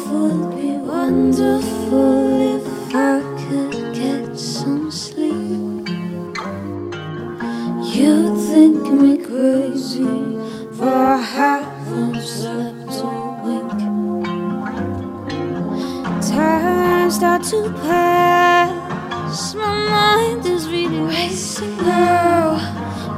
would be wonderful if I could get some sleep. You think me crazy, for I haven't slept a wink. Time starts to pass, my mind is really racing now.